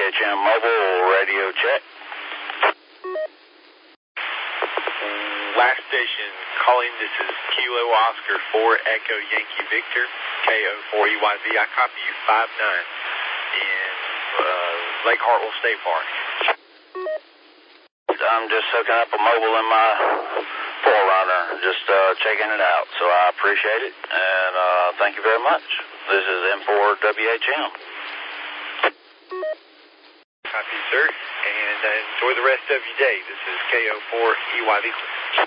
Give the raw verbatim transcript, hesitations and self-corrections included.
H M mobile radio check. Last station calling, this is Kilo Oscar four Echo Yankee Victor, K O four E Y V. I copy you five nine in uh, Lake Hartwell State Park. I'm just hooking up a mobile in my four runner, just uh, checking it out. So I appreciate it, and uh, thank you very much. This is M four W H M. Copy, sir, and uh, enjoy the rest of your day. This is K O four E Y V.